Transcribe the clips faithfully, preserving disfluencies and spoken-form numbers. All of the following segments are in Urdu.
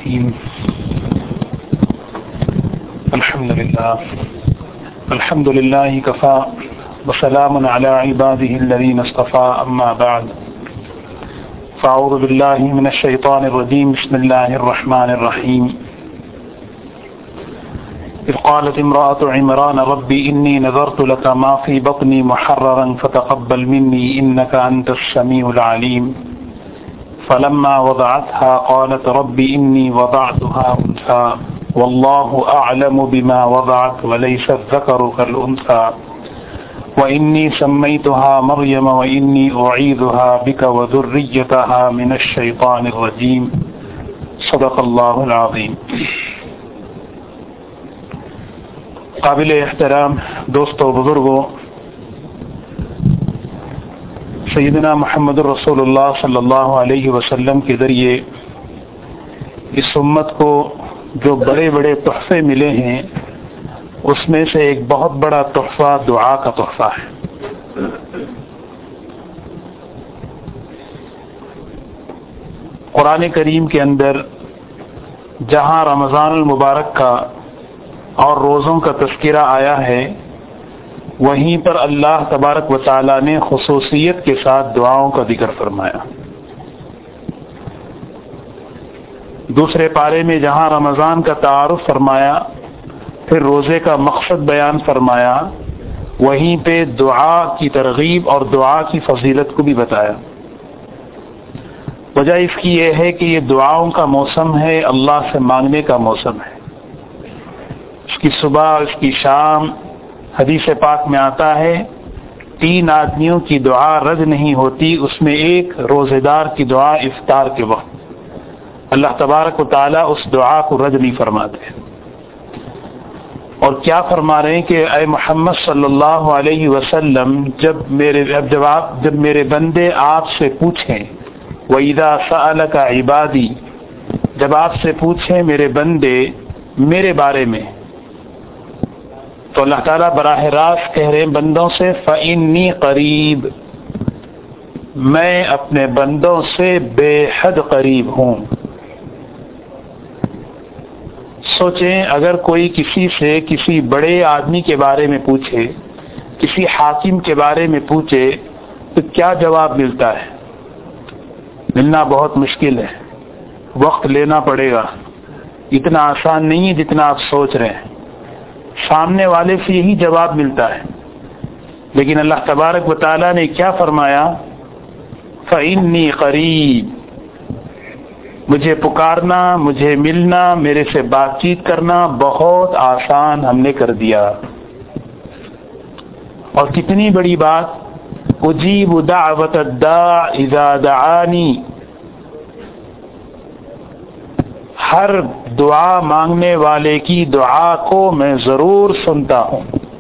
الرحيم الحمد لله الحمد لله كفى وسلام على عباده الذين اصطفى أما بعد فأعوذ بالله من الشيطان الرجيم بسم الله الرحمن الرحيم إذ قالت امرأة عمران ربي إني نذرت لك ما في بطني محررا فتقبل مني إنك أنت السميع العليم فلما وضعتها قالت ربي إني وضعتها أنثى والله أعلم بما وضعت وليس الذكر كالأنثى وإني سميتها مريم وإني أعيذها بك وذريتها من الشيطان الرجيم صدق الله العظيم. قابل احترام دوستو بزرگوں، سیدنا محمد رسول اللہ صلی اللہ علیہ وسلم کے ذریعے اس امت کو جو بڑے بڑے تحفے ملے ہیں اس میں سے ایک بہت بڑا تحفہ دعا کا تحفہ ہے. قرآن کریم کے اندر جہاں رمضان المبارک کا اور روزوں کا تذکرہ آیا ہے، وہیں پر اللہ تبارک و تعالی نے خصوصیت کے ساتھ دعاؤں کا ذکر فرمایا. دوسرے پارے میں جہاں رمضان کا تعارف فرمایا، پھر روزے کا مقصد بیان فرمایا، وہیں پہ دعا کی ترغیب اور دعا کی فضیلت کو بھی بتایا. وجہ اس کی یہ ہے کہ یہ دعاؤں کا موسم ہے، اللہ سے مانگنے کا موسم ہے. اس کی صبح، اس کی شام، حدیث پاک میں آتا ہے تین آدمیوں کی دعا رد نہیں ہوتی، اس میں ایک روزے دار کی دعا افطار کے وقت. اللہ تبارک و تعالیٰ اس دعا کو رد نہیں فرماتے. اور کیا فرما رہے ہیں کہ اے محمد صلی اللہ علیہ وسلم، جب میرے جب آپ جب میرے بندے آپ سے پوچھیں، وَإِذَا سَأَلَكَ عِبَادِي، جب آپ سے پوچھیں میرے بندے میرے بارے میں، تو اللہ تعالیٰ براہ راست کہہ رہے ہیں بندوں سے فَإِنِّي قریب، میں اپنے بندوں سے بے حد قریب ہوں. سوچیں اگر کوئی کسی سے کسی بڑے آدمی کے بارے میں پوچھے، کسی حاکم کے بارے میں پوچھے، تو کیا جواب ملتا ہے؟ ملنا بہت مشکل ہے، وقت لینا پڑے گا، اتنا آسان نہیں ہے جتنا آپ سوچ رہے ہیں. سامنے والے سے یہی جواب ملتا ہے. لیکن اللہ تبارک و تعالیٰ نے کیا فرمایا؟ فَإِنِّي قریب، مجھے پکارنا، مجھے ملنا، میرے سے بات چیت کرنا بہت آسان ہم نے کر دیا. اور کتنی بڑی بات، اجیب دعوت الداع اذا دعانی، ہر دعا مانگنے والے کی دعا کو میں ضرور سنتا ہوں.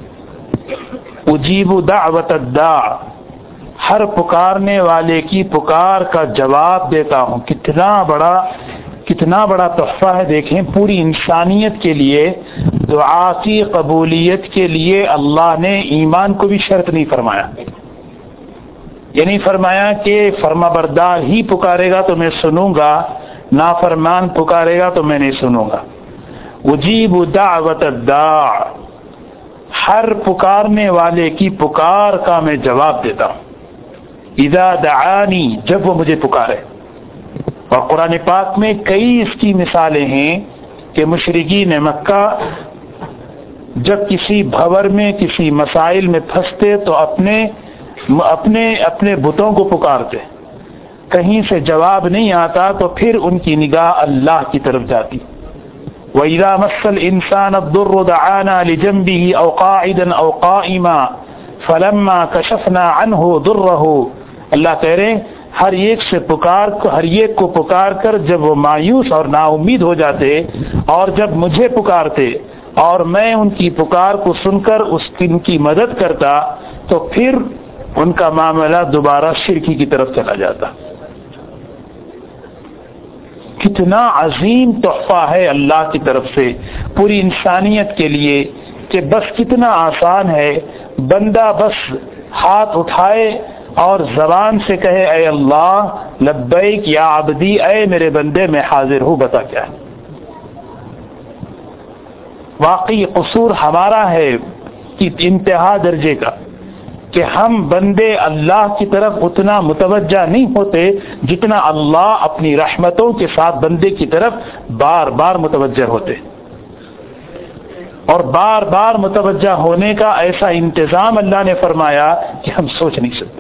اجیب دعوت الداع، ہر پکارنے والے کی پکار کا جواب دیتا ہوں. کتنا بڑا کتنا بڑا تحفہ ہے. دیکھیں پوری انسانیت کے لیے دعا کی قبولیت کے لیے اللہ نے ایمان کو بھی شرط نہیں فرمایا. یہ نہیں فرمایا کہ فرما بردار ہی پکارے گا تو میں سنوں گا، نافرمان پکارے گا تو میں نہیں سنوں گا. اجیب دعوت الداع، ہر پکارنے والے کی پکار کا میں جواب دیتا ہوں. اذا دعانی، جب وہ مجھے پکارے. اور قرآن پاک میں کئی اس کی مثالیں ہیں کہ مشرکین مکہ جب کسی بھور میں کسی مسائل میں پھنستے تو اپنے اپنے اپنے بتوں کو پکارتے، کہیں سے جواب نہیں آتا تو پھر ان کی نگاہ اللہ کی طرف جاتی. وَإِذَا مَسَّ الْإِنسَانَ الضُّرُّ دَعَانَا لِجَنبِهِ أَوْ قَاعِدًا أَوْ قَائِمًا فَلَمَّا كَشَفْنَا عَنْهُ ضُرَّهُ، اللہ کہہ رہے ہیں ہر ایک سے پکار ہر ایک کو پکار کر جب وہ مایوس اور نا امید ہو جاتے اور جب مجھے پکارتے اور میں ان کی پکار کو سن کر اس ان کی مدد کرتا تو پھر ان کا معاملہ دوبارہ شرکی کی طرف چلا جاتا. کتنا عظیم تحفہ ہے اللہ کی طرف سے پوری انسانیت کے لیے کہ بس کتنا آسان ہے بندہ بس ہاتھ اٹھائے اور زبان سے کہے اے اللہ لبیک یا عبدی، اے میرے بندے میں حاضر ہوں، بتا کیا ہے. واقعی قصور ہمارا ہے کہ انتہا درجے کا کہ ہم بندے اللہ کی طرف اتنا متوجہ نہیں ہوتے جتنا اللہ اپنی رحمتوں کے ساتھ بندے کی طرف بار بار متوجہ ہوتے، اور بار بار متوجہ ہونے کا ایسا انتظام اللہ نے فرمایا کہ ہم سوچ نہیں سکتے۔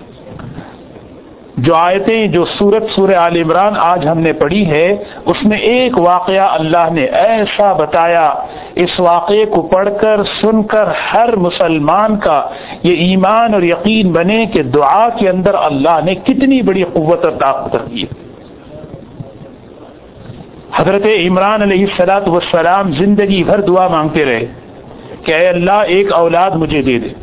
جو آیتیں جو سورت سورہ آل عمران آج ہم نے پڑھی ہے، اس میں ایک واقعہ اللہ نے ایسا بتایا، اس واقعے کو پڑھ کر سن کر ہر مسلمان کا یہ ایمان اور یقین بنے کہ دعا کے اندر اللہ نے کتنی بڑی قوت اور طاقت رکھی ہے۔ حضرت عمران علیہ الصلوۃ والسلام زندگی بھر دعا مانگتے رہے کہ اے اللہ ایک اولاد مجھے دے دے۔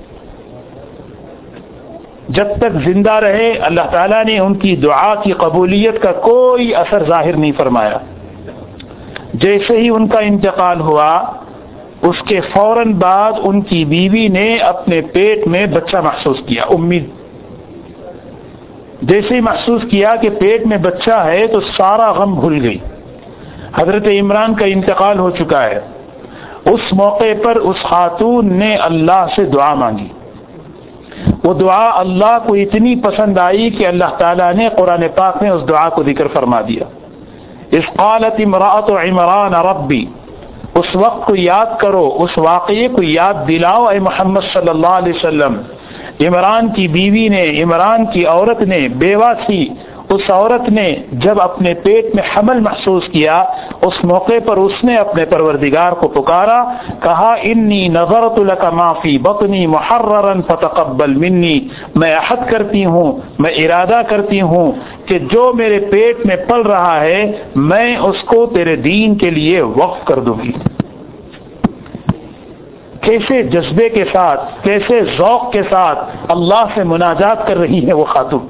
جب تک زندہ رہے اللہ تعالیٰ نے ان کی دعا کی قبولیت کا کوئی اثر ظاہر نہیں فرمایا۔ جیسے ہی ان کا انتقال ہوا، اس کے فوراً بعد ان کی بیوی نے اپنے پیٹ میں بچہ محسوس کیا۔ امید جیسے ہی محسوس کیا کہ پیٹ میں بچہ ہے تو سارا غم بھول گئی۔ حضرت عمران کا انتقال ہو چکا ہے، اس موقع پر اس خاتون نے اللہ سے دعا مانگی۔ وہ دعا اللہ کو اتنی پسند آئی کہ اللہ تعالیٰ نے قرآن پاک میں اس دعا کو ذکر فرما دیا۔ اذ قالت امرأۃ عمران ربی، اس وقت کو یاد کرو، اس واقعے کو یاد دلاؤ اے محمد صلی اللہ علیہ وسلم۔ عمران کی بیوی نے، عمران کی عورت نے، بیوہ تھی، اس عورت نے جب اپنے پیٹ میں حمل محسوس کیا، اس موقع پر اس نے اپنے پروردگار کو پکارا، کہا انی نذرت لک ما فی بطنی محررا فتقبل منی، میں عہد کرتی ہوں، میں ارادہ کرتی ہوں کہ جو میرے پیٹ میں پل رہا ہے میں اس کو تیرے دین کے لیے وقف کر دوں گی۔ کیسے جذبے کے ساتھ، کیسے ذوق کے ساتھ اللہ سے مناجات کر رہی ہے وہ خاتون۔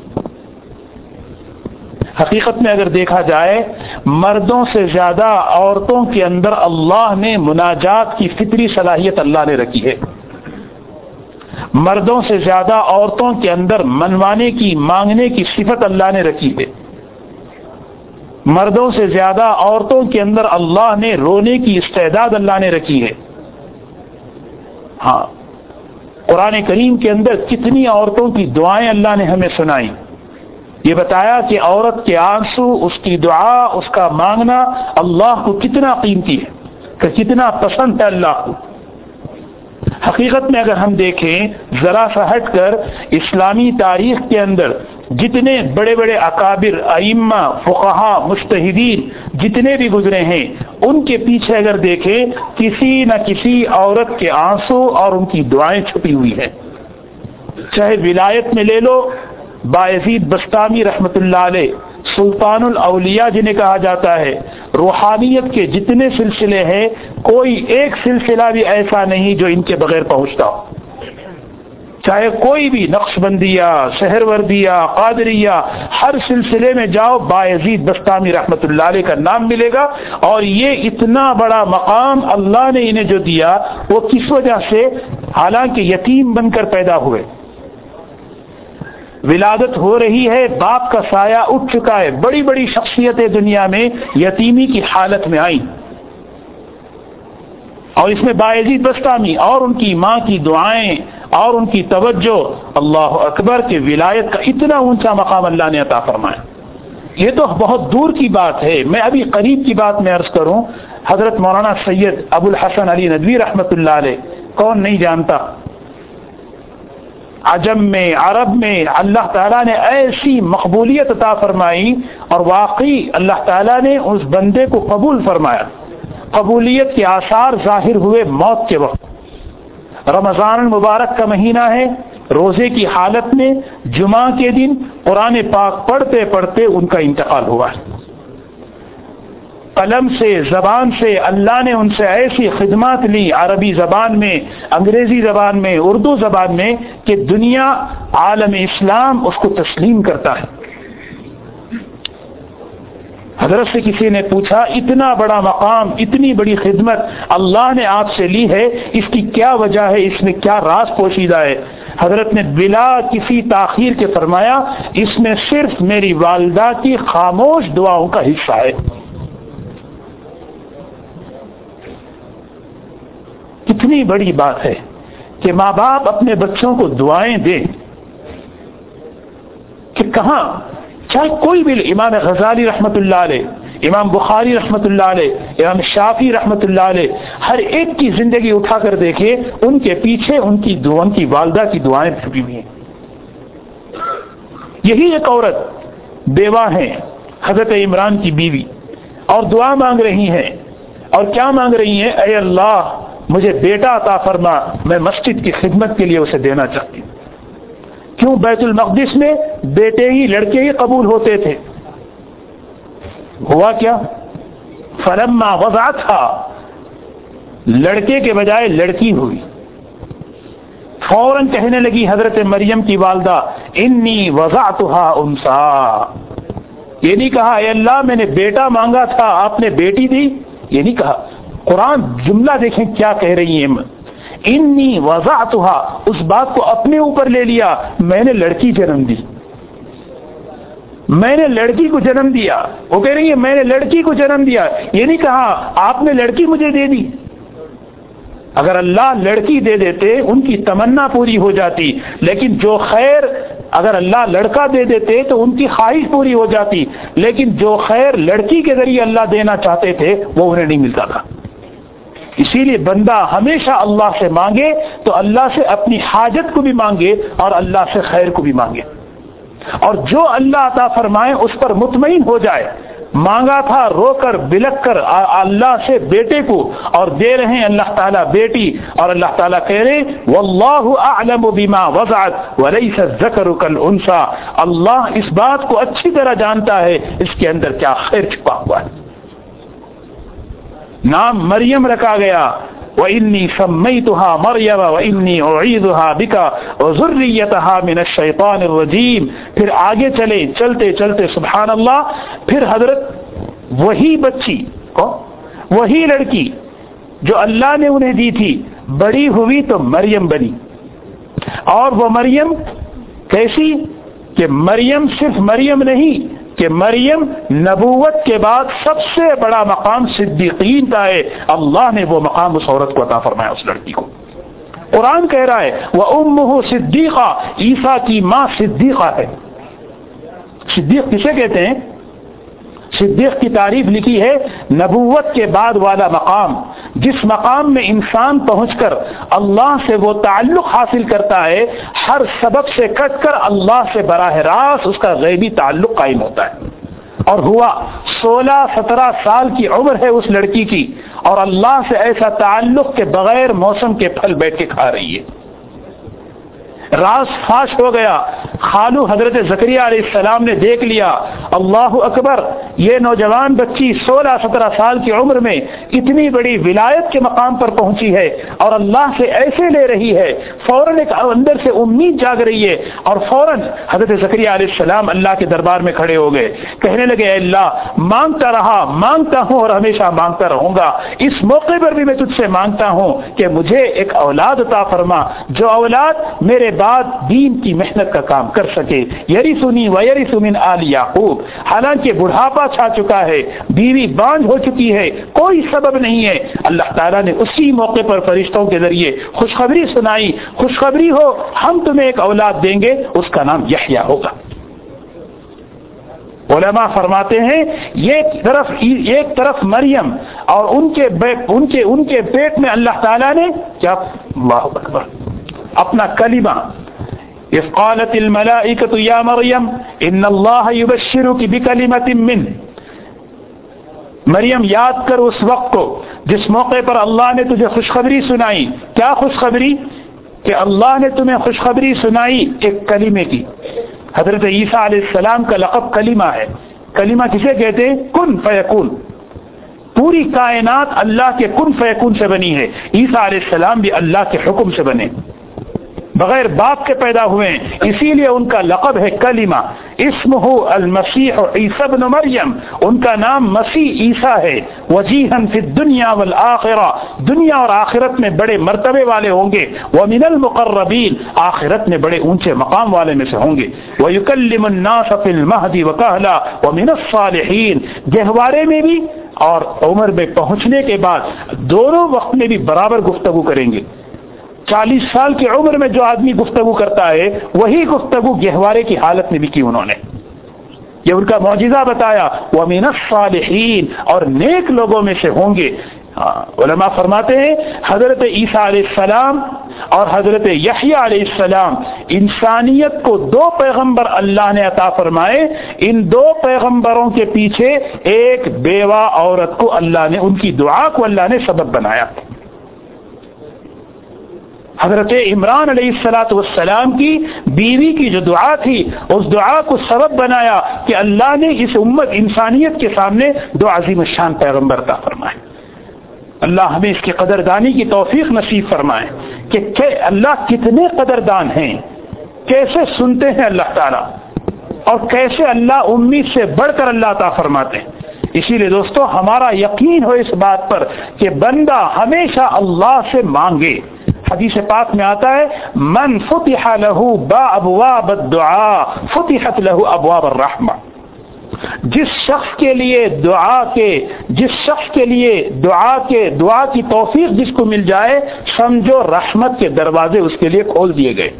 حقیقت میں اگر دیکھا جائے، مردوں سے زیادہ عورتوں کے اندر اللہ نے مناجات کی فطری صلاحیت اللہ نے رکھی ہے۔ مردوں سے زیادہ عورتوں کے اندر منوانے کی، مانگنے کی صفت اللہ نے رکھی ہے۔ مردوں سے زیادہ عورتوں کے اندر اللہ نے رونے کی استعداد اللہ نے رکھی ہے۔ ہاں، قرآن کریم کے اندر کتنی عورتوں کی دعائیں اللہ نے ہمیں سنائی۔ یہ بتایا کہ عورت کے آنسو، اس کی دعا، اس کا مانگنا اللہ کو کتنا قیمتی ہے، کہ کتنا پسند ہے اللہ کو۔ حقیقت میں اگر ہم دیکھیں ذرا سا ہٹ کر اسلامی تاریخ کے اندر جتنے بڑے بڑے اکابر، ائمہ، فقہا، مجتہدین جتنے بھی گزرے ہیں، ان کے پیچھے اگر دیکھیں کسی نہ کسی عورت کے آنسو اور ان کی دعائیں چھپی ہوئی ہیں۔ چاہے ولایت میں لے لو، بایزید بستامی رحمت اللہ علیہ، سلطان الاولیاء جنہیں کہا جاتا ہے، روحانیت کے جتنے سلسلے ہیں کوئی ایک سلسلہ بھی ایسا نہیں جو ان کے بغیر پہنچتا ہو۔ چاہے کوئی بھی نقش بندیہ، سہروردیہ، قادریہ، ہر سلسلے میں جاؤ بایزید بستامی رحمت اللہ علیہ کا نام ملے گا۔ اور یہ اتنا بڑا مقام اللہ نے انہیں جو دیا وہ کس وجہ سے؟ حالانکہ یتیم بن کر پیدا ہوئے، ولادت ہو رہی ہے، باپ کا سایہ اٹھ چکا ہے، بڑی بڑی شخصیتیں دنیا میں یتیمی کی حالت میں آئیں، اور اس میں بایزید بستامی اور ان کی ماں کی دعائیں اور ان کی توجہ، اللہ اکبر، کہ ولایت کا اتنا اونچا مقام اللہ نے عطا فرمایا۔ یہ تو بہت دور کی بات ہے، میں ابھی قریب کی بات میں عرض کروں، حضرت مولانا سید ابو الحسن علی ندوی رحمت اللہ علیہ، کون نہیں جانتا، عجم میں، عرب میں اللہ تعالیٰ نے ایسی مقبولیت عطا فرمائی، اور واقعی اللہ تعالیٰ نے اس بندے کو قبول فرمایا۔ قبولیت کے آثار ظاہر ہوئے موت کے وقت۔ رمضان المبارک کا مہینہ ہے، روزے کی حالت میں جمعہ کے دن قرآن پاک پڑھتے پڑھتے ان کا انتقال ہوا ہے۔ قلم سے، زبان سے اللہ نے ان سے ایسی خدمات لی، عربی زبان میں، انگریزی زبان میں، اردو زبان میں، کہ دنیا، عالم اسلام اس کو تسلیم کرتا ہے۔ حضرت سے کسی نے پوچھا، اتنا بڑا مقام، اتنی بڑی خدمت اللہ نے آپ سے لی ہے، اس کی کیا وجہ ہے، اس میں کیا راز پوشیدہ ہے؟ حضرت نے بلا کسی تاخیر کے فرمایا، اس میں صرف میری والدہ کی خاموش دعاؤں کا حصہ ہے۔ کتنی بڑی بات ہے کہ ماں باپ اپنے بچوں کو دعائیں دیں کہ کہاں چاہے کوئی بھی، امام غزالی رحمت اللہ علیہ، امام بخاری رحمت اللہ علیہ، امام شافعی رحمت اللہ علیہ، ہر ایک کی زندگی اٹھا کر دیکھے، ان کے پیچھے ان کی دعا، ان کی والدہ کی دعائیں چھپی ہوئی ہیں۔ یہی ایک عورت بیوہ ہیں، حضرت عمران کی بیوی، اور دعا مانگ رہی ہیں، اور کیا مانگ رہی ہیں؟ اے اللہ مجھے بیٹا عطا فرما، میں مسجد کی خدمت کے لیے اسے دینا چاہتی ہوں۔ کیوں؟ بیت المقدس میں بیٹے ہی، لڑکے ہی قبول ہوتے تھے۔ ہوا کیا؟ فلما وضعتها، لڑکے کے بجائے لڑکی ہوئی۔ فوراً کہنے لگی حضرت مریم کی والدہ، انی وضعتها انثى، یہ نہیں کہا اے اللہ میں نے بیٹا مانگا تھا آپ نے بیٹی دی، یہ نہیں کہا۔ قرآن جملہ دیکھیں کیا کہہ رہی ہیں، انی وضعتها، اس بات کو اپنے اوپر لے لیا، میں نے لڑکی جنم دی، میں نے لڑکی کو جنم دیا۔ وہ کہہ رہی ہے میں نے لڑکی کو جنم دیا، یہ نہیں کہا آپ نے لڑکی مجھے دے دی۔ اگر اللہ لڑکی دے دیتے ان کی تمنا پوری ہو جاتی، لیکن جو خیر، اگر اللہ لڑکا دے دیتے تو ان کی خواہش پوری ہو جاتی، لیکن جو خیر لڑکی کے ذریعے اللہ دینا چاہتے تھے وہ انہیں نہیں ملتا تھا۔ اسی لیے بندہ ہمیشہ اللہ سے مانگے تو اللہ سے اپنی حاجت کو بھی مانگے اور اللہ سے خیر کو بھی مانگے، اور جو اللہ عطا فرمائے اس پر مطمئن ہو جائے۔ مانگا تھا رو کر بلک کر اللہ سے بیٹے کو، اور دے رہے ہیں اللہ تعالیٰ بیٹی، اور اللہ تعالیٰ کہہ رہے واللہ اعلم بما وضعت وليس الذکر كالانثى، اللہ اس بات کو اچھی طرح جانتا ہے اس کے اندر کیا خیر چھپا ہوا ہے۔ نام مریم رکھا گیا، وَإِنِّي سَمَّيْتُهَا مَرْيَمَ وَإِنِّي أُعِيذُهَا بِكَ وَذُرِّيَّتَهَا مِنَ الشَّيْطَانِ الرَّجِيمِ۔ پھر آگے چلے، چلتے چلتے سبحان اللہ، پھر حضرت وہی بچی کو، وہی لڑکی جو اللہ نے انہیں دی تھی، بڑی ہوئی تو مریم بنی۔ اور وہ مریم کیسی کہ مریم صرف مریم نہیں کہ مریم نبوت کے بعد سب سے بڑا مقام صدیقین کا ہے، اللہ نے وہ مقام اس عورت کو عطا فرمایا، اس لڑکی کو۔ قرآن کہہ رہا ہے وَأُمُّهُ صِدِّيقَةٌ، عیسیٰ کی ماں صدیقہ ہے۔ صدیق کسے کہتے ہیں؟ صدیق کی تعریف لکھی ہے نبوت کے بعد والا مقام، جس مقام میں انسان پہنچ کر اللہ سے وہ تعلق حاصل کرتا ہے، ہر سبب سے کٹ کر اللہ سے براہ راست اس کا غیبی تعلق قائم ہوتا ہے۔ اور ہوا سولہ سترہ سال کی عمر ہے اس لڑکی کی، اور اللہ سے ایسا تعلق کہ بغیر موسم کے پھل بیٹھ کے کھا رہی ہے۔ راز فاش ہو گیا، خالو حضرت زکریا علیہ السلام نے دیکھ لیا، اللہ اکبر، یہ نوجوان بچی سولہ سترہ سال کی عمر میں اتنی بڑی ولایت کے مقام پر پہنچی ہے اور اللہ سے ایسے لے رہی ہے، فوراً ایک اندر سے امید جاگ رہی ہے، اور فوراً حضرت زکریا علیہ السلام اللہ کے دربار میں کھڑے ہو گئے، کہنے لگے اے اللہ مانگتا رہا، مانگتا ہوں اور ہمیشہ مانگتا رہوں گا، اس موقع پر بھی میں تجھ سے مانگتا ہوں کہ مجھے ایک اولاد عطا فرما، جو اولاد میرے بعد دین کی محنت کا کام کر سکے، یرثنی ویرث من آل یعقوب۔ حالانکہ بڑھاپا چھا چکا ہے، بیوی بانجھ ہو چکی ہے، کوئی سبب نہیں ہے، اللہ تعالیٰ نے اسی موقع پر فرشتوں کے ذریعے خوشخبری سنائی، خوشخبری ہو ہم تمہیں ایک اولاد دیں گے، اس کا نام یحییٰ ہوگا۔ علماء فرماتے ہیں ایک طرف ایک طرف مریم اور ان کے ان کے ان کے پیٹ میں اللہ تعالیٰ نے کیا، اللہ اکبر، اپنا کلمہ، اذ قالت الملائکۃ یا مریم ان اللہ یبشرک بکلمۃ منہ۔ مریم یاد کر اس وقت کو جس موقع پر اللہ نے تجھے خوشخبری سنائی، کیا خوشخبری؟ کہ اللہ نے تمہیں خوشخبری سنائی ایک کلمے کی۔ حضرت عیسیٰ علیہ السلام کا لقب کلمہ ہے۔ کلمہ کسے کہتے ہیں؟ کن فیکون۔ پوری کائنات اللہ کے کن فیکون سے بنی ہے، عیسیٰ علیہ السلام بھی اللہ کے حکم سے بنے۔ بغیر باپ کے پیدا ہوئے ہیں، اسی لیے ان کا لقب ہے کلمہ، اسمہ المسیح عیسی ابن مریم، ان کا نام مسیح عیسیٰ ہے، وجیہا فی الدنیا والآخرہ، دنیا اور آخرت میں بڑے مرتبے والے ہوں گے، ومن المقربین، آخرت میں بڑے اونچے مقام والے میں سے ہوں گے، ویکلم الناس فی المہدی وکہلا ومن الصالحین، گہوارے میں بھی اور عمر میں پہنچنے کے بعد دونوں وقت میں بھی برابر گفتگو کریں گے۔ چالیس سال کی عمر میں جو آدمی گفتگو کرتا ہے وہی گفتگو گہوارے کی حالت میں بھی کی انہوں نے، یہ ان کا معجزہ بتایا، وَمِنَ الصَّالِحِينَ، اور نیک لوگوں میں سے ہوں گے۔ علماء فرماتے ہیں حضرت عیسیٰ علیہ السلام اور حضرت یحییٰ علیہ السلام، انسانیت کو دو پیغمبر اللہ نے عطا فرمائے، ان دو پیغمبروں کے پیچھے ایک بیوہ عورت کو اللہ نے، ان کی دعا کو اللہ نے سبب بنایا۔ حضرت عمران علیہ الصلاۃ والسلام کی بیوی کی جو دعا تھی اس دعا کو سبب بنایا کہ اللہ نے اس امت انسانیت کے سامنے دو عظیم الشان پیغمبر عطا فرمائے۔ اللہ ہمیں اس کی قدردانی کی توفیق نصیب فرمائے کہ اللہ کتنے قدردان ہیں، کیسے سنتے ہیں اللہ تعالیٰ، اور کیسے اللہ امید سے بڑھ کر اللہ عطا فرماتے ہیں۔ اسی لیے دوستو ہمارا یقین ہو اس بات پر کہ بندہ ہمیشہ اللہ سے مانگے۔ حدیث پاک میں آتا ہے من فتح له ابواب الدعاء فتحت له ابواب الرحمہ، جس شخص کے لیے دعا کے جس شخص کے لیے دعا کے دعا کی توفیق جس کو مل جائے، سمجھو رحمت کے دروازے اس کے لیے کھول دیے گئے۔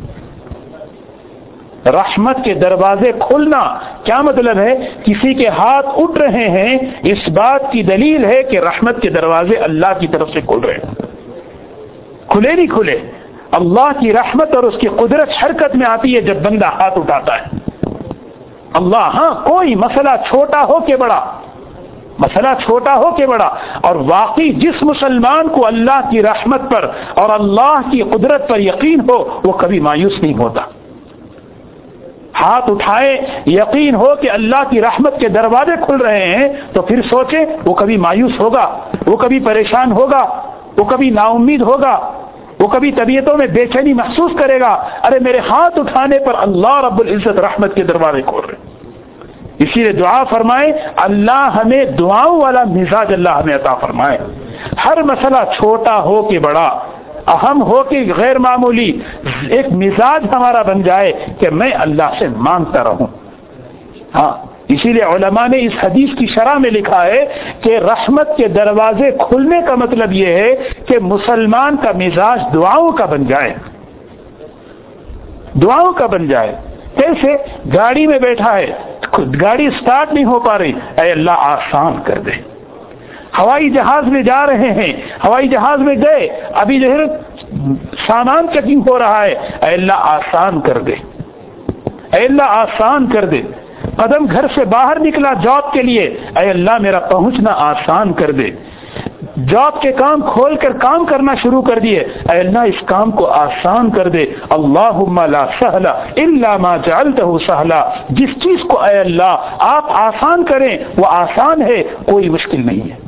رحمت کے دروازے کھولنا کیا مطلب ہے؟ کسی کے ہاتھ اٹھ رہے ہیں، اس بات کی دلیل ہے کہ رحمت کے دروازے اللہ کی طرف سے کھل رہے ہیں، کھلے نہیں کھلے۔ اللہ کی رحمت اور اس کی قدرت حرکت میں آتی ہے جب بندہ ہاتھ اٹھاتا ہے۔ اللہ، ہاں کوئی مسئلہ چھوٹا ہو کہ بڑا، مسئلہ چھوٹا ہو کہ بڑا، اور واقعی جس مسلمان کو اللہ کی رحمت پر اور اللہ کی قدرت پر یقین ہو وہ کبھی مایوس نہیں ہوتا۔ ہاتھ اٹھائے، یقین ہو کہ اللہ کی رحمت کے دروازے کھل رہے ہیں، تو پھر سوچے وہ کبھی مایوس ہوگا، وہ کبھی پریشان ہوگا، وہ کبھی نا امید ہوگا، وہ کبھی طبیعتوں میں بے چینی محسوس کرے گا، ارے میرے ہاتھ اٹھانے پر اللہ رب العزت رحمت کے دروازے کھول رہے۔ اسی لیے دعا فرمائے اللہ ہمیں دعاؤں والا مزاج اللہ ہمیں عطا فرمائے۔ ہر مسئلہ چھوٹا ہو کہ بڑا، اہم ہو کہ غیر معمولی، ایک مزاج ہمارا بن جائے کہ میں اللہ سے مانگتا رہوں۔ ہاں، اسی لیے علماء نے اس حدیث کی شرح میں لکھا ہے کہ رحمت کے دروازے کھلنے کا مطلب یہ ہے کہ مسلمان کا مزاج دعاؤں کا بن جائے، دعاؤں کا بن جائے۔ کیسے؟ گاڑی میں بیٹھا ہے، گاڑی سٹارٹ نہیں ہو پا رہی، اے اللہ آسان کر دے۔ ہوائی جہاز میں جا رہے ہیں، ہوائی جہاز میں گئے، ابھی جو ہے سامان چیکنگ ہو رہا ہے، اے اللہ آسان کر دے، اے اللہ آسان کر دے۔ قدم گھر سے باہر نکلا جاب کے لیے، اے اللہ میرا پہنچنا آسان کر دے۔ جاب کے کام کھول کر کام کرنا شروع کر دیے، اے اللہ اس کام کو آسان کر دے۔ اللہم لا سہل الا ما جعلتہ سہلا، جس چیز کو اے اللہ آپ آسان کریں وہ آسان ہے، کوئی مشکل نہیں ہے۔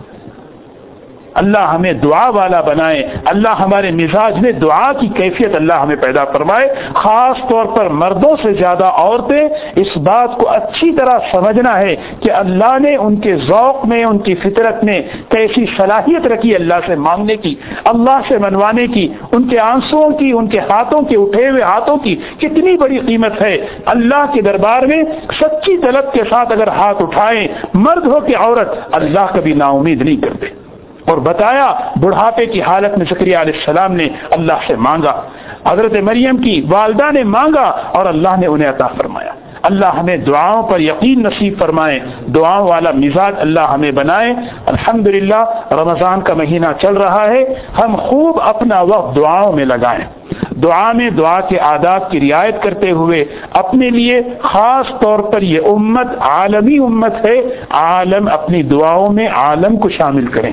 اللہ ہمیں دعا والا بنائے، اللہ ہمارے مزاج میں دعا کی کیفیت اللہ ہمیں پیدا فرمائے۔ خاص طور پر مردوں سے زیادہ عورتیں اس بات کو اچھی طرح سمجھنا ہے کہ اللہ نے ان کے ذوق میں، ان کی فطرت میں کیسی صلاحیت رکھی اللہ سے مانگنے کی، اللہ سے منوانے کی، ان کے آنسوؤں کی، ان کے ہاتھوں کے اٹھے ہوئے ہاتھوں کی کتنی بڑی قیمت ہے۔ اللہ کے دربار میں سچی طلب کے ساتھ اگر ہاتھ اٹھائیں، مرد ہو کہ عورت، اللہ کبھی نا امید نہیں کرتے۔ اور بتایا بڑھاپے کی حالت میں زکریا علیہ السلام نے اللہ سے مانگا، حضرت مریم کی والدہ نے مانگا اور اللہ نے انہیں عطا فرمایا۔ اللہ ہمیں دعاؤں پر یقین نصیب فرمائے، دعاؤں والا مزاج اللہ ہمیں بنائے۔ الحمدللہ رمضان کا مہینہ چل رہا ہے، ہم خوب اپنا وقت دعاؤں میں لگائیں، دعا میں دعا کے آداب کی رعایت کرتے ہوئے اپنے لیے خاص طور پر یہ امت عالمی امت ہے، عالم اپنی دعاؤں میں عالم کو شامل کریں۔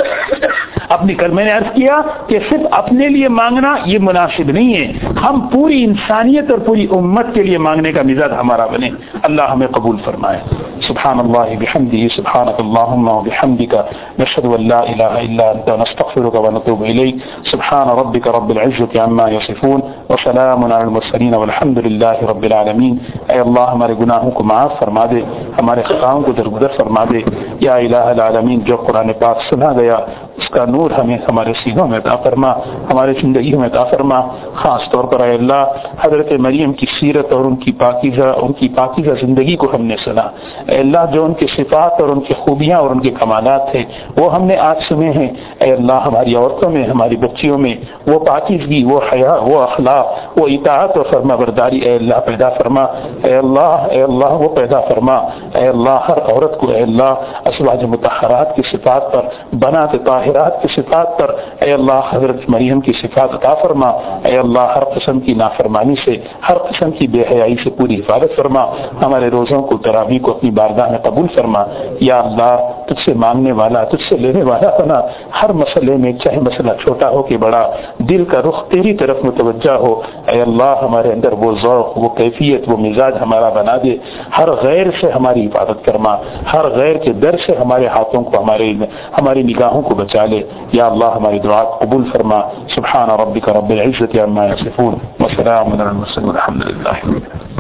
اپنی کل میں نے عرض کیا کہ صرف اپنے لیے مانگنا یہ مناسب نہیں ہے، ہم پوری انسانیت اور پوری امت کے لیے مانگنے کا مزاج ہمارا بنے۔ اللہ ہمیں قبول فرمائے۔ سبحان اللہ بحمدہ، سبحانک اللہم وبحمدک، نشہد ان لا الہ الا انت، نستغفرک ونتوب الیک۔ سبحان ربک رب العزة عما یصفون۔ وسلام علی المرسلین والحمد للہ رب العالمین۔ اے اللہ ہمارے گناہوں کو معاف فرما دے، ہمارے خطاؤں کو درگزر فرما دے۔ یا الہ العالمین، جو قرآن پاک سنا گیا اس کا نور ہمیں ہمارے سینوں میں عطا فرما، ہمارے زندگیوں میں عطا فرما۔ خاص طور پر اے اللہ حضرت مریم کی سیرت اور ان کی پاکیزہ ان کی پاکیزہ زندگی کو ہم نے سنا۔ اے اللہ جو ان کے صفات اور ان کی خوبیاں اور ان کے کمالات تھے وہ ہم نے آج سنے ہیں۔ اے اللہ ہماری عورتوں میں، ہماری بچیوں میں وہ پاکیزگی، وہ حیا، وہ اخلاق، وہ اطاعت اور فرما برداری اے اللہ پیدا فرما۔ اے اللہ اے اللہ وہ پیدا فرما۔ اے اللہ ہر عورت کو اے اللہ ازواج مطہرات کی صفات پر، بنات طاہرات کی صفات پر اے اللہ حضرت مریم کی صفات عطا فرما۔ اے اللہ ہر قسم کی نافرمانی سے، ہر قسم کی بے حیائی سے پوری حفاظت فرما۔ ہمارے روزوں کو، تراویح کو اپنی بارگاہ میں قبول فرما۔ یا اللہ تجھ سے مانگنے والا، تجھ سے لینے والا بنا۔ ہر مسئلے میں، چاہے مسئلہ چھوٹا ہو کہ بڑا، دل کا رخ تیری طرف متوجہ ہو۔ اے اللہ ہمارے اندر وہ ذوق، وہ کیفیت، وہ مزاج ہمارا بنا دے۔ ہر غیر سے ہماری حفاظت فرما، ہر غیر کے در سے ہمارے ہاتھوں کو، ہمارے ہماری نگاہوں کو بچا لے۔ یا اللہ ہماری دعا قبول فرما۔ سبحان ربک رب العزت عما یصفون وسلام علی المرسلین والحمد للہ۔